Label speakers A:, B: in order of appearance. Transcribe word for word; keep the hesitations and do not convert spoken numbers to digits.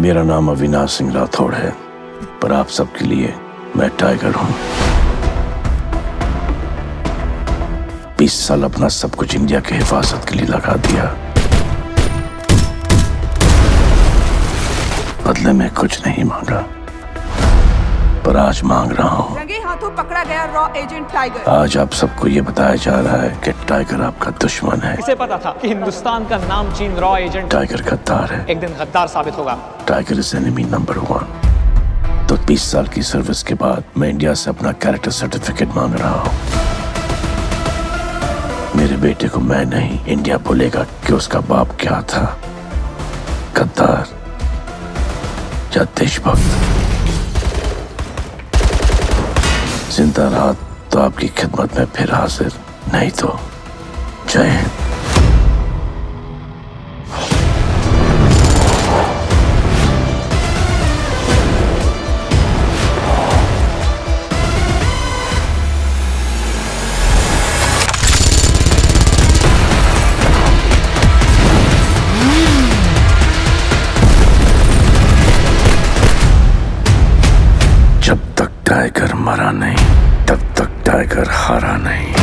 A: मेरा नाम अविनाश सिंह राठौड़ है, पर आप सबके लिए मैं टाइगर हूं। बीस साल अपना सब कुछ इंडिया की हिफाजत के लिए लगा दिया। बदले में कुछ नहीं मांगा, पर आज मांग रहा हूं।
B: रंगे हाथों पकड़ा गया रॉ एजेंट टाइगर।
A: आज आप सबको ये बताया जा रहा है कि टाइगर आपका दुश्मन है।
C: इसे पता था कि हिंदुस्तान का नाम चीन रॉ एजेंट
A: टाइगर गद्दार है।
C: एक दिन गद्दार साबित होगा।
A: Tiger is enemy number one. तो बीस साल की सर्विस के बाद मैं इंडिया से अपना कैरेक्टर सर्टिफिकेट मांग रहा हूं। मेरे बेटे को मैं नहीं, इंडिया बोलेगा कि उसका बाप क्या था, गद्दार या देशभक्त। जिंदा रहा तो आपकी खिदमत में फिर हाजिर, नहीं तो जय हिंद। जब तक टाइगर मरा नहीं, तब तक टाइगर हारा नहीं।